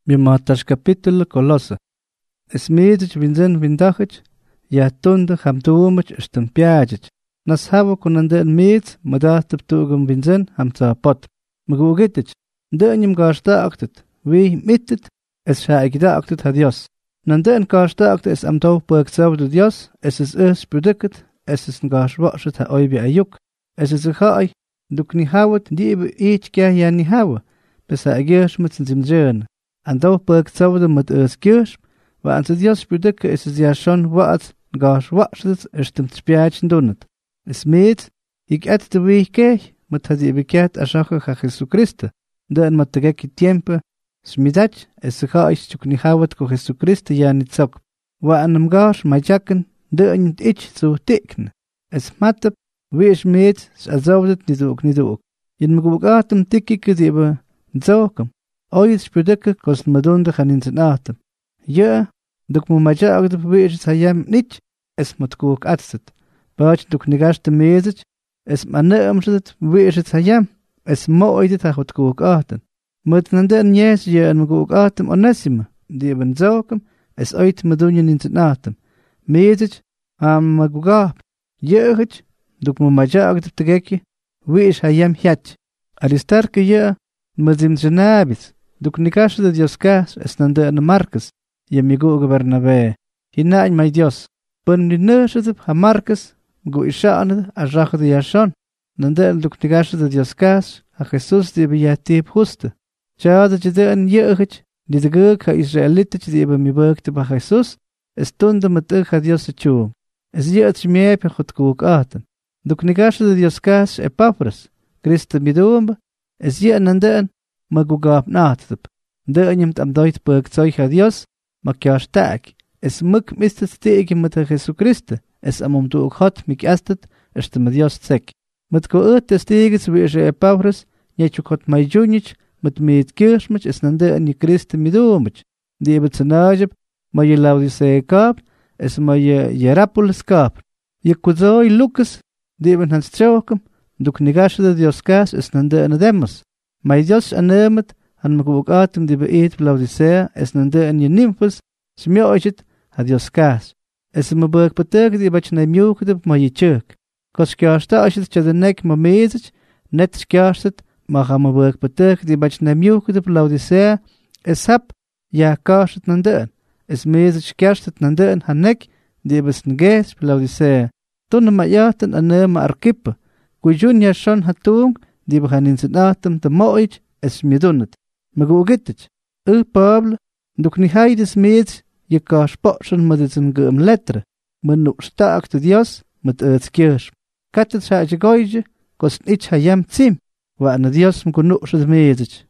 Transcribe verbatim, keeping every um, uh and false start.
Mimatas capítulo Colosa. Esmidich vinzen vindachich, ya tunde ham tuumich estempiajich. Nas havo kunande en meet, madatep tugum vinzen ham pot. Magugitich, denim gashta actet, wie mittet, es shaigida actet ha Dios. Nande en gashta actet es am tau bergzaude Dios, es is es predicet, es is en gash wachet ha oibi ayuk, es is a hai, duk ni hawet, die ebe each kya ya ni hawe, besa ageers met zin zimjern. En tau bergzaude met es geers, wa an Dios predicet es is ja schon wat, gash wachet, es stimmt spiachen donnet. Es meet, ik et de weeg kej, met had je bekend als je gaat Jezus Christus. Dan met de gekke tiempo, smidach, es ga is tuk niet houdt ko Jezus Christus ja niet zak. Wa an hem gaas, maar jakken, de niet iets zo tekenen. Es matep, wees meet, als zou het niet ook niet ook. Je moet ook atem tikkike diebe, zoeken. Ooit prediken kost me donde gaan in zijn atem. Ja, dok mo maja ook de bewees hayam niet, es moet kook atset. Baach dok nigash de mezich, es manne umschet, wees het hayam, es mooit ha goed kook aten. Met nande en jes je en kook atem onesime, die ben zokem, es ooit me doen in zijn atem. Mezich, am magugap, jeugd, dok mo maja ook de tegekje, wees hayam hiat. Aristarke je, met zim zenabis, dok nigash de Dios kas, es nande en Marcus, je mi go Bernabé. Hinain my Dios, ben ni neushet ha Marcus, go ishaaned a rachde yashon. Nandel duk nigashe de Dios kas, a Jesus die be yatib huste. Chade jede en jeugd, die de geuk ha Israelite die be mi beukte ba Jesus, es tunde met ug ha Dios chu. Es jeet meep en goed kook aten. Duk nigashe de Dios kas e papres, Christe midumbe, es je nanden, ma gugap naatep. De enjemt am doit beuk zeug ha Dios, ma kjaas taak. Es muk mistet stege met ha Jesus Christe. Es am um du ook hat mich estet, es te met Dios zek. Met ko uit des tegens wie je Paulus, niet kot mai junich, met meet kirschmich es nande en je Christen midumich. Die hebben ze najeb, maar je Laodicea kaap, es maar je Hierapolis kaap. Je kuzoi Lucas, die hebben hans tjokem, duk nigashe de Dios kas es nande en demos. Maar Dios anemet, han me ook atem die beet Laodicea, es nande en je nymphus, smioichet, ha Dios kas. Es me berg betekent die wat je neem joekde maar je tjuk. Kos kjaarsta als je het de nek maar meezit, net kjaarstet, maar ga me berg betekent die wat je neem joekde op Laodicea, es heb, ja kaarstet nan deun. Es meezit kjaarstet nan deun ha nek, die bes n gees op Laodicea. Tonne ma jaten en neem ar kippe. Kujun ja schon ha toong, die we gaan in zijn atem te mooit, es me doen het. Me go gittet. U Pablo, duk ni heides meez, je kan spotsen met het een geum lettere. Men nu staak te Dios met het kiers. Kat het sa je goeije, kost iets ha jam tsim. Wa an Dios me kon nu zet meezit.